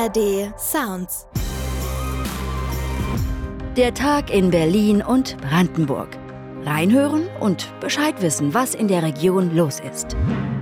ARD Sounds. Der Tag in Berlin und Brandenburg. Reinhören und Bescheid wissen, was in der Region los ist.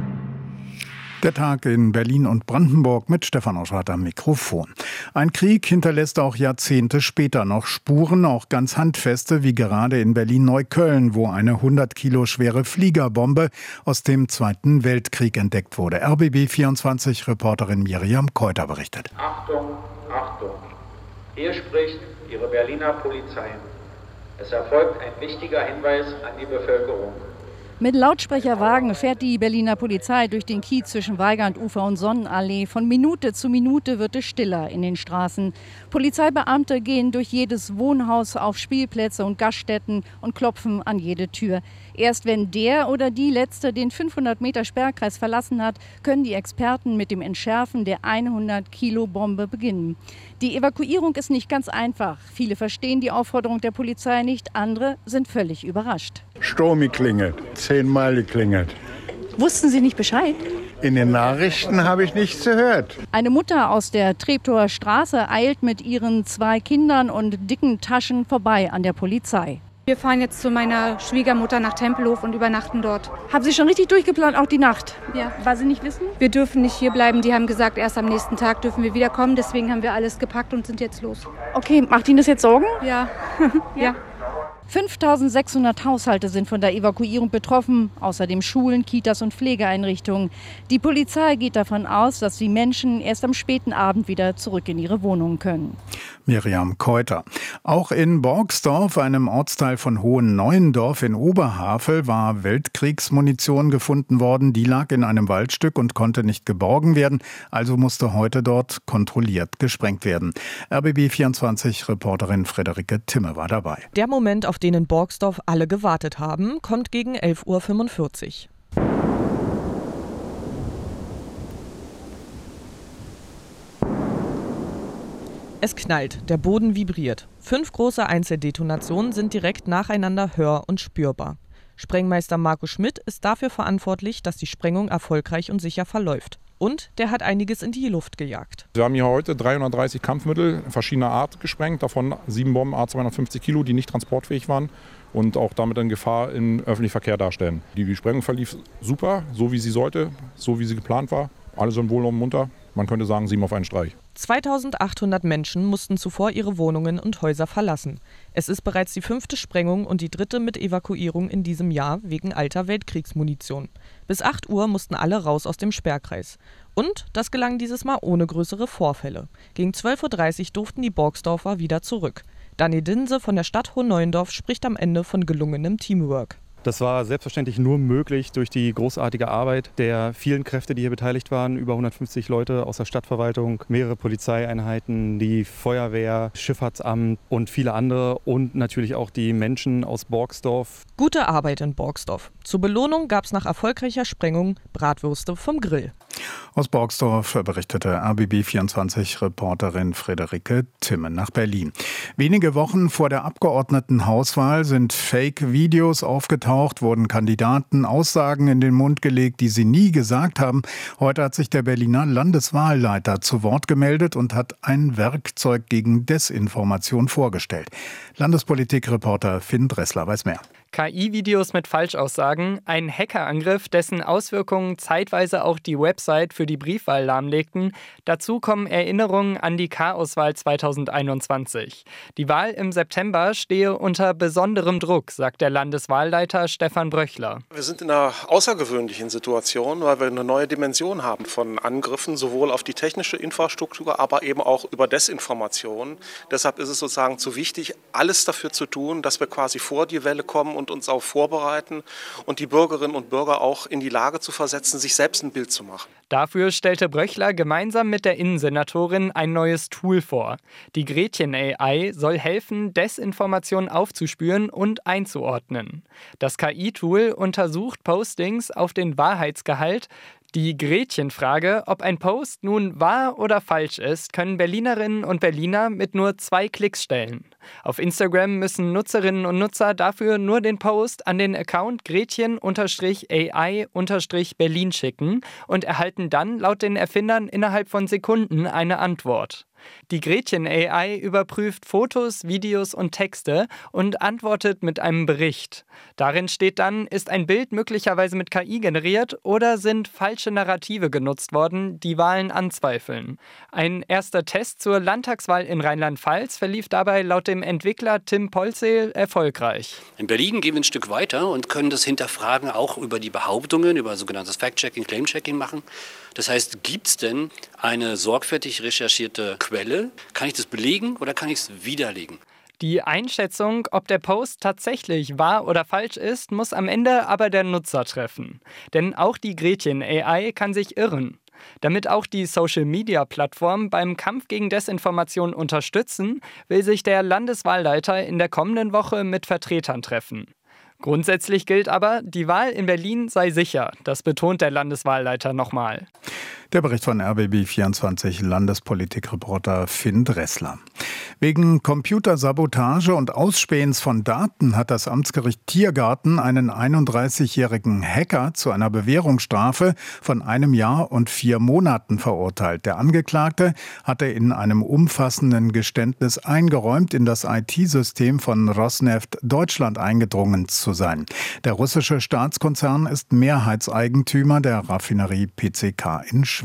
Der Tag in Berlin und Brandenburg mit Stefan Oschwart am Mikrofon. Ein Krieg hinterlässt auch Jahrzehnte später noch Spuren, auch ganz handfeste, wie gerade in Berlin-Neukölln, wo eine 100 Kilo schwere Fliegerbombe aus dem Zweiten Weltkrieg entdeckt wurde. RBB24-Reporterin Miriam Keuter berichtet. Achtung, Achtung! Hier spricht Ihre Berliner Polizei. Es erfolgt ein wichtiger Hinweis an die Bevölkerung. Mit Lautsprecherwagen fährt die Berliner Polizei durch den Kiez zwischen Weigandufer und Sonnenallee. Von Minute zu Minute wird es stiller in den Straßen. Polizeibeamte gehen durch jedes Wohnhaus, auf Spielplätze und Gaststätten und klopfen an jede Tür. Erst wenn der oder die Letzte den 500-Meter-Sperrkreis verlassen hat, können die Experten mit dem Entschärfen der 100-Kilo-Bombe beginnen. Die Evakuierung ist nicht ganz einfach. Viele verstehen die Aufforderung der Polizei nicht, andere sind völlig überrascht. Sturm geklingelt, 10-mal geklingelt. Wussten Sie nicht Bescheid? In den Nachrichten habe ich nichts gehört. Eine Mutter aus der Treptower Straße eilt mit ihren 2 Kindern und dicken Taschen vorbei an der Polizei. Wir fahren jetzt zu meiner Schwiegermutter nach Tempelhof und übernachten dort. Haben Sie schon richtig durchgeplant, auch die Nacht? Ja. Was Sie nicht wissen? Wir dürfen nicht hier bleiben. Die haben gesagt, erst am nächsten Tag dürfen wir wiederkommen. Deswegen haben wir alles gepackt und sind jetzt los. Okay, macht Ihnen das jetzt Sorgen? Ja. Ja. 5.600 Haushalte sind von der Evakuierung betroffen, außerdem Schulen, Kitas und Pflegeeinrichtungen. Die Polizei geht davon aus, dass die Menschen erst am späten Abend wieder zurück in ihre Wohnungen können. Miriam Keuter. Auch in Borgsdorf, einem Ortsteil von Hohen-Neuendorf in Oberhavel, war Weltkriegsmunition gefunden worden. Die lag in einem Waldstück und konnte nicht geborgen werden, also musste heute dort kontrolliert gesprengt werden. RBB24-Reporterin Friederike Timme war dabei. Der Moment, auf den in Borgsdorf alle gewartet haben, kommt gegen 11:45 Uhr. Es knallt, der Boden vibriert. 5 große Einzeldetonationen sind direkt nacheinander hör- und spürbar. Sprengmeister Marco Schmidt ist dafür verantwortlich, dass die Sprengung erfolgreich und sicher verläuft. Und der hat einiges in die Luft gejagt. Wir haben hier heute 330 Kampfmittel verschiedener Art gesprengt, davon 7 Bomben A250 Kilo, die nicht transportfähig waren und auch damit eine Gefahr im öffentlichen Verkehr darstellen. Die Sprengung verlief super, so wie sie sollte, so wie sie geplant war. Alle sind wohl und munter. Man könnte sagen, 7 auf einen Streich. 2800 Menschen mussten zuvor ihre Wohnungen und Häuser verlassen. Es ist bereits die 5. Sprengung und die 3. mit Evakuierung in diesem Jahr wegen alter Weltkriegsmunition. Bis 8 Uhr mussten alle raus aus dem Sperrkreis. Und das gelang dieses Mal ohne größere Vorfälle. Gegen 12:30 Uhr durften die Borgsdorfer wieder zurück. Dani Dinse von der Stadt Hohen-Neuendorf spricht am Ende von gelungenem Teamwork. Das war selbstverständlich nur möglich durch die großartige Arbeit der vielen Kräfte, die hier beteiligt waren. Über 150 Leute aus der Stadtverwaltung, mehrere Polizeieinheiten, die Feuerwehr, Schifffahrtsamt und viele andere und natürlich auch die Menschen aus Borgsdorf. Gute Arbeit in Borgsdorf. Zur Belohnung gab es nach erfolgreicher Sprengung Bratwürste vom Grill. Aus Borgsdorf berichtete RBB24-Reporterin Friederike Timme nach Berlin. Wenige Wochen vor der Abgeordnetenhauswahl sind Fake-Videos aufgetaucht, wurden Kandidaten Aussagen in den Mund gelegt, die sie nie gesagt haben. Heute hat sich der Berliner Landeswahlleiter zu Wort gemeldet und hat ein Werkzeug gegen Desinformation vorgestellt. Landespolitik-Reporter Finn Dressler weiß mehr. KI-Videos mit Falschaussagen, ein Hackerangriff, dessen Auswirkungen zeitweise auch die Website für die Briefwahl lahmlegten. Dazu kommen Erinnerungen an die K-Auswahl 2021. Die Wahl im September stehe unter besonderem Druck, sagt der Landeswahlleiter Stefan Bröchler. Wir sind in einer außergewöhnlichen Situation, weil wir eine neue Dimension haben von Angriffen, sowohl auf die technische Infrastruktur, aber eben auch über Desinformation. Deshalb ist es sozusagen zu wichtig, alles dafür zu tun, dass wir quasi vor die Welle kommen und uns auch vorbereiten und die Bürgerinnen und Bürger auch in die Lage zu versetzen, sich selbst ein Bild zu machen. Dafür stellte Bröchler gemeinsam mit der Innensenatorin ein neues Tool vor. Die Gretchen-AI soll helfen, Desinformation aufzuspüren und einzuordnen. Das KI-Tool untersucht Postings auf den Wahrheitsgehalt. Die Gretchenfrage, ob ein Post nun wahr oder falsch ist, können Berlinerinnen und Berliner mit nur 2 Klicks stellen. Auf Instagram müssen Nutzerinnen und Nutzer dafür nur den Post an den Account Gretchen-AI-Berlin schicken und erhalten dann laut den Erfindern innerhalb von Sekunden eine Antwort. Die Gretchen-AI überprüft Fotos, Videos und Texte und antwortet mit einem Bericht. Darin steht dann, ist ein Bild möglicherweise mit KI generiert oder sind falsche Narrative genutzt worden, die Wahlen anzweifeln. Ein erster Test zur Landtagswahl in Rheinland-Pfalz verlief dabei laut dem Entwickler Tim Polzeel erfolgreich. In Berlin gehen wir ein Stück weiter und können das Hinterfragen auch über die Behauptungen, über sogenanntes Fact-Checking, Claim-Checking machen. Das heißt, gibt es denn eine sorgfältig recherchierte Quelle? Kann ich das belegen oder kann ich es widerlegen? Die Einschätzung, ob der Post tatsächlich wahr oder falsch ist, muss am Ende aber der Nutzer treffen. Denn auch die Gretchen-AI kann sich irren. Damit auch die Social-Media-Plattformen beim Kampf gegen Desinformation unterstützen, will sich der Landeswahlleiter in der kommenden Woche mit Vertretern treffen. Grundsätzlich gilt aber, die Wahl in Berlin sei sicher. Das betont der Landeswahlleiter nochmal. Der Bericht von RBB24 Landespolitikreporter Finn Dressler. Wegen Computersabotage und Ausspähens von Daten hat das Amtsgericht Tiergarten einen 31-jährigen Hacker zu einer Bewährungsstrafe von 1 Jahr und 4 Monaten verurteilt. Der Angeklagte hatte in einem umfassenden Geständnis eingeräumt, in das IT-System von Rosneft Deutschland eingedrungen zu sein. Der russische Staatskonzern ist Mehrheitseigentümer der Raffinerie PCK in Schwedt.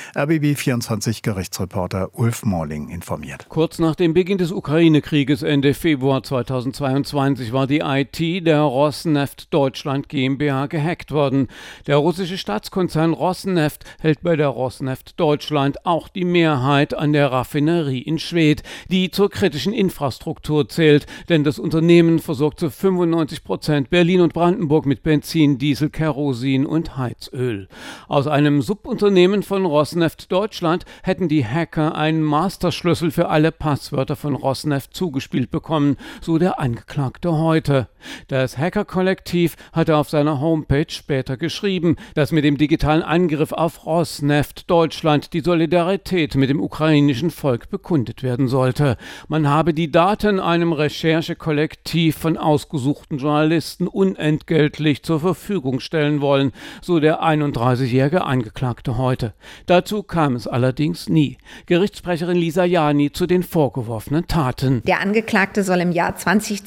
RBB24 Gerichtsreporter Ulf Morling informiert. Kurz nach dem Beginn des Ukraine-Krieges Ende Februar 2022 war die IT der Rosneft Deutschland GmbH gehackt worden. Der russische Staatskonzern Rosneft hält bei der Rosneft Deutschland auch die Mehrheit an der Raffinerie in Schwedt, die zur kritischen Infrastruktur zählt, denn das Unternehmen versorgt zu 95% Berlin und Brandenburg mit Benzin, Diesel, Kerosin und Heizöl. Aus einem Subunternehmen von Rosneft Deutschland hätten die Hacker einen Masterschlüssel für alle Passwörter von Rosneft zugespielt bekommen, so der Angeklagte heute. Das Hacker-Kollektiv hatte auf seiner Homepage später geschrieben, dass mit dem digitalen Angriff auf Rosneft Deutschland die Solidarität mit dem ukrainischen Volk bekundet werden sollte. Man habe die Daten einem Recherchekollektiv von ausgesuchten Journalisten unentgeltlich zur Verfügung stellen wollen, so der 31-jährige Angeklagte heute. Dazu kam es allerdings nie. Gerichtssprecherin Lisa Jani zu den vorgeworfenen Taten. Der Angeklagte soll im Jahr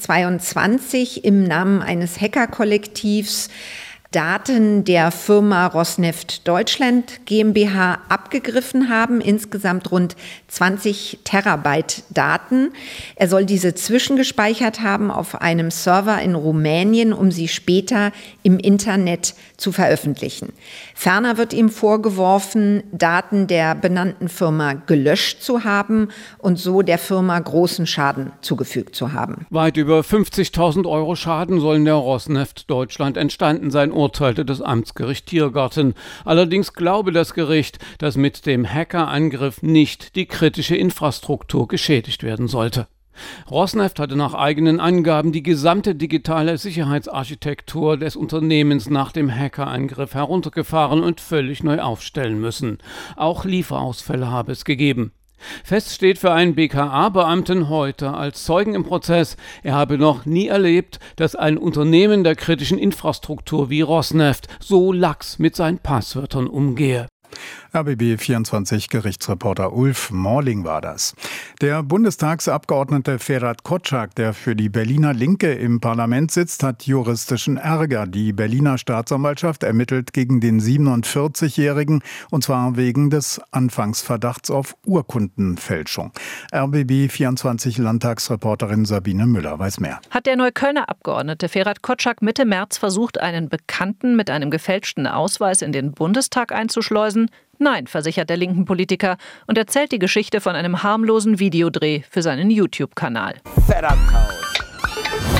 2022 im Namen eines Hackerkollektivs Daten der Firma Rosneft Deutschland GmbH abgegriffen haben, insgesamt rund 20 Terabyte Daten. Er soll diese zwischengespeichert haben auf einem Server in Rumänien, um sie später im Internet zu veröffentlichen. Ferner wird ihm vorgeworfen, Daten der benannten Firma gelöscht zu haben und so der Firma großen Schaden zugefügt zu haben. Weit über 50.000 Euro Schaden sollen der Rosneft Deutschland entstanden sein, urteilte das Amtsgericht Tiergarten. Allerdings glaube das Gericht, dass mit dem Hackerangriff nicht die kritische Infrastruktur geschädigt werden sollte. Rosneft hatte nach eigenen Angaben die gesamte digitale Sicherheitsarchitektur des Unternehmens nach dem Hackerangriff heruntergefahren und völlig neu aufstellen müssen. Auch Lieferausfälle habe es gegeben. Fest steht für einen BKA-Beamten heute als Zeugen im Prozess, er habe noch nie erlebt, dass ein Unternehmen der kritischen Infrastruktur wie Rosneft so lax mit seinen Passwörtern umgehe. RBB24 Gerichtsreporter Ulf Morling war das. Der Bundestagsabgeordnete Ferhat Kotschak, der für die Berliner Linke im Parlament sitzt, hat juristischen Ärger. Die Berliner Staatsanwaltschaft ermittelt gegen den 47-Jährigen, und zwar wegen des Anfangsverdachts auf Urkundenfälschung. RBB24 Landtagsreporterin Sabine Müller weiß mehr. Hat der Neuköllner Abgeordnete Ferhat Kotschak Mitte März versucht, einen Bekannten mit einem gefälschten Ausweis in den Bundestag einzuschleusen? Nein, versichert der linken Politiker und erzählt die Geschichte von einem harmlosen Videodreh für seinen YouTube-Kanal. Setup Chaos.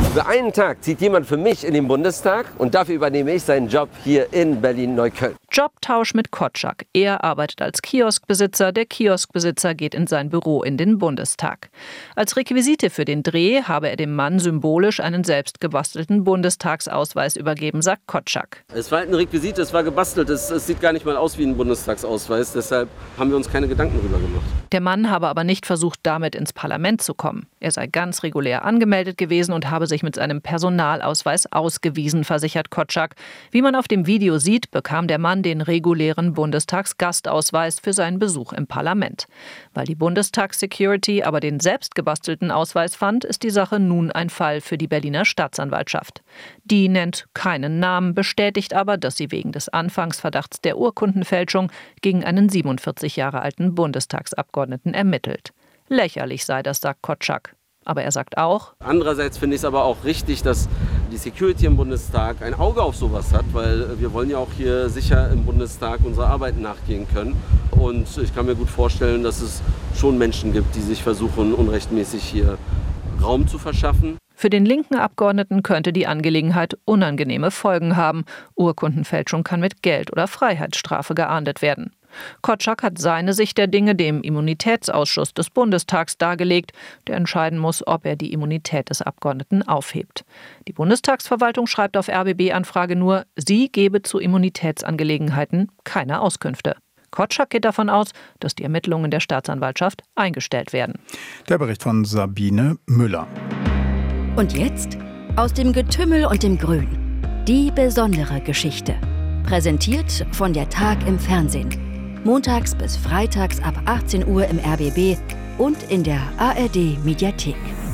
Für einen Tag zieht jemand für mich in den Bundestag und dafür übernehme ich seinen Job hier in Berlin-Neukölln. Jobtausch mit Kotschak. Er arbeitet als Kioskbesitzer, der Kioskbesitzer geht in sein Büro in den Bundestag. Als Requisite für den Dreh habe er dem Mann symbolisch einen selbst gebastelten Bundestagsausweis übergeben, sagt Kotschak. Es war halt ein Requisit, es war gebastelt, es sieht gar nicht mal aus wie ein Bundestagsausweis, deshalb haben wir uns keine Gedanken darüber gemacht. Der Mann habe aber nicht versucht, damit ins Parlament zu kommen. Er sei ganz regulär angemeldet gewesen und habe sich mit seinem Personalausweis ausgewiesen, versichert Kotschak. Wie man auf dem Video sieht, bekam der Mann den regulären Bundestagsgastausweis für seinen Besuch im Parlament. Weil die Bundestagssecurity aber den selbst gebastelten Ausweis fand, ist die Sache nun ein Fall für die Berliner Staatsanwaltschaft. Die nennt keinen Namen, bestätigt aber, dass sie wegen des Anfangsverdachts der Urkundenfälschung gegen einen 47 Jahre alten Bundestagsabgeordneten ermittelt. Lächerlich sei das, sagt Kotschak. Aber er sagt auch: Andererseits finde ich es aber auch richtig, dass die Security im Bundestag ein Auge auf sowas hat, weil wir wollen ja auch hier sicher im Bundestag unserer Arbeit nachgehen können. Und ich kann mir gut vorstellen, dass es schon Menschen gibt, die sich versuchen, unrechtmäßig hier Raum zu verschaffen. Für den linken Abgeordneten könnte die Angelegenheit unangenehme Folgen haben. Urkundenfälschung kann mit Geld- oder Freiheitsstrafe geahndet werden. Kotschak hat seine Sicht der Dinge dem Immunitätsausschuss des Bundestags dargelegt, der entscheiden muss, ob er die Immunität des Abgeordneten aufhebt. Die Bundestagsverwaltung schreibt auf RBB-Anfrage nur, sie gebe zu Immunitätsangelegenheiten keine Auskünfte. Kotschak geht davon aus, dass die Ermittlungen der Staatsanwaltschaft eingestellt werden. Der Bericht von Sabine Müller. Und jetzt aus dem Getümmel und dem Grün. Die besondere Geschichte. Präsentiert von der Tag im Fernsehen. Montags bis freitags ab 18 Uhr im RBB und in der ARD-Mediathek.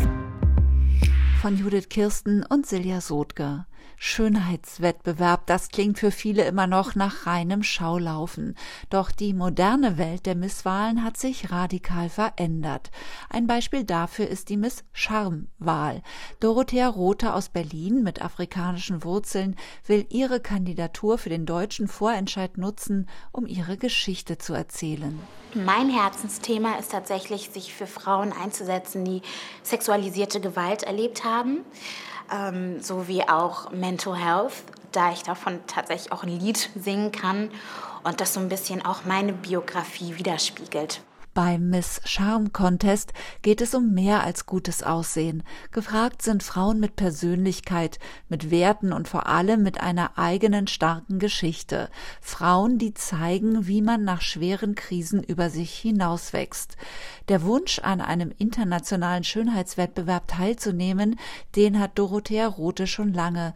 Von Judith Kirsten und Silja Sodke. Schönheitswettbewerb, das klingt für viele immer noch nach reinem Schaulaufen. Doch die moderne Welt der Misswahlen hat sich radikal verändert. Ein Beispiel dafür ist die Miss Charme-Wahl. Dorothea Rothe aus Berlin mit afrikanischen Wurzeln will ihre Kandidatur für den deutschen Vorentscheid nutzen, um ihre Geschichte zu erzählen. Mein Herzensthema ist tatsächlich, sich für Frauen einzusetzen, die sexualisierte Gewalt erlebt haben. Sowie auch Mental Health, da ich davon tatsächlich auch ein Lied singen kann und das so ein bisschen auch meine Biografie widerspiegelt. Beim Miss Charme Contest geht es um mehr als gutes Aussehen. Gefragt sind Frauen mit Persönlichkeit, mit Werten und vor allem mit einer eigenen starken Geschichte. Frauen, die zeigen, wie man nach schweren Krisen über sich hinauswächst. Der Wunsch, an einem internationalen Schönheitswettbewerb teilzunehmen, den hat Dorothea Rothe schon lange.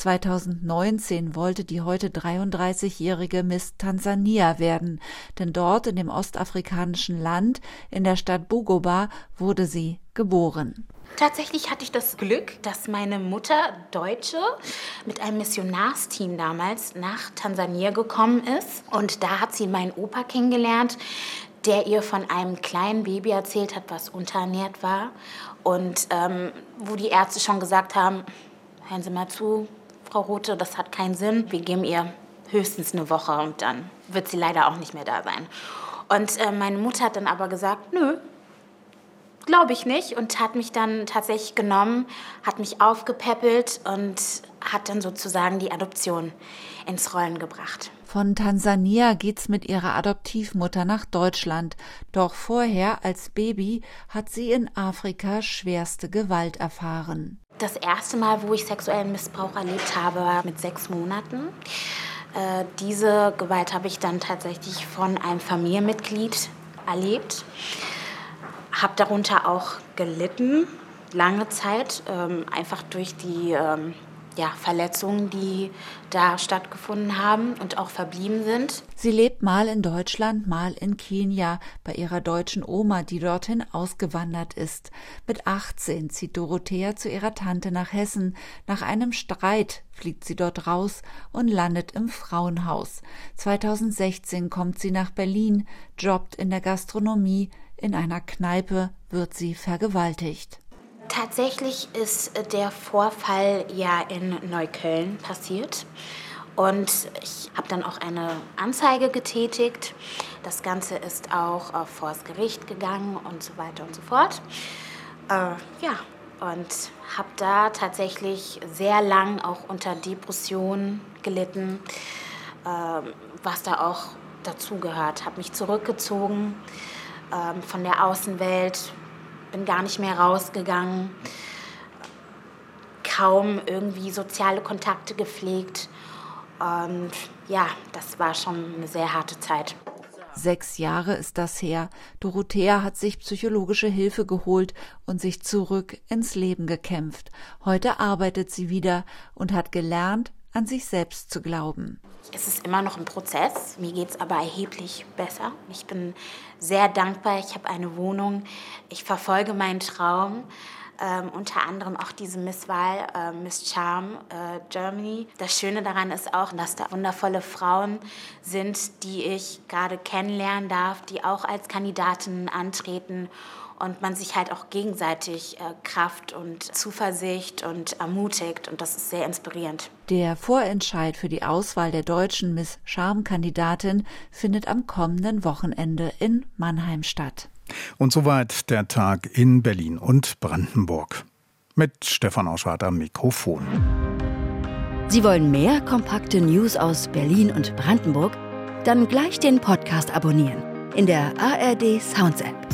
2019 wollte die heute 33-jährige Miss Tansania werden, denn dort in dem ostafrikanischen Land, in der Stadt Bukoba, wurde sie geboren. Tatsächlich hatte ich das Glück, dass meine Mutter, Deutsche, mit einem Missionarsteam damals nach Tansania gekommen ist. Und da hat sie meinen Opa kennengelernt, der ihr von einem kleinen Baby erzählt hat, was unterernährt war. Und wo die Ärzte schon gesagt haben, hören Sie mal zu, Frau Rothe, das hat keinen Sinn. Wir geben ihr höchstens eine Woche und dann wird sie leider auch nicht mehr da sein. Und meine Mutter hat dann aber gesagt, nö, glaube ich nicht. Und hat mich dann tatsächlich genommen, hat mich aufgepäppelt und hat dann sozusagen die Adoption ins Rollen gebracht. Von Tansania geht's mit ihrer Adoptivmutter nach Deutschland. Doch vorher, als Baby, hat sie in Afrika schwerste Gewalt erfahren. Das erste Mal, wo ich sexuellen Missbrauch erlebt habe, war mit 6 Monaten. Diese Gewalt habe ich dann tatsächlich von einem Familienmitglied erlebt. Habe darunter auch gelitten, lange Zeit, einfach durch die Verletzungen, die da stattgefunden haben und auch verblieben sind. Sie lebt mal in Deutschland, mal in Kenia, bei ihrer deutschen Oma, die dorthin ausgewandert ist. Mit 18 zieht Dorothea zu ihrer Tante nach Hessen. Nach einem Streit fliegt sie dort raus und landet im Frauenhaus. 2016 kommt sie nach Berlin, jobbt in der Gastronomie. In einer Kneipe wird sie vergewaltigt. Tatsächlich ist der Vorfall ja in Neukölln passiert und ich habe dann auch eine Anzeige getätigt. Das Ganze ist auch vor das Gericht gegangen und so weiter und so fort. und habe da tatsächlich sehr lang auch unter Depressionen gelitten, was da auch dazugehört. Habe mich zurückgezogen von der Außenwelt, bin gar nicht mehr rausgegangen, kaum irgendwie soziale Kontakte gepflegt. Und ja, das war schon eine sehr harte Zeit. 6 Jahre ist das her. Dorothea hat sich psychologische Hilfe geholt und sich zurück ins Leben gekämpft. Heute arbeitet sie wieder und hat gelernt, an sich selbst zu glauben. Es ist immer noch ein Prozess, mir geht es aber erheblich besser. Ich bin sehr dankbar, ich habe eine Wohnung, ich verfolge meinen Traum. Unter anderem auch diese Misswahl, Miss Charm Germany. Das Schöne daran ist auch, dass da wundervolle Frauen sind, die ich gerade kennenlernen darf, die auch als Kandidatinnen antreten und man sich halt auch gegenseitig Kraft und Zuversicht und ermutigt und das ist sehr inspirierend. Der Vorentscheid für die Auswahl der deutschen Miss Charm-Kandidatin findet am kommenden Wochenende in Mannheim statt. Und soweit der Tag in Berlin und Brandenburg. Mit Stefan Auschwart am Mikrofon. Sie wollen mehr kompakte News aus Berlin und Brandenburg? Dann gleich den Podcast abonnieren in der ARD Sounds App.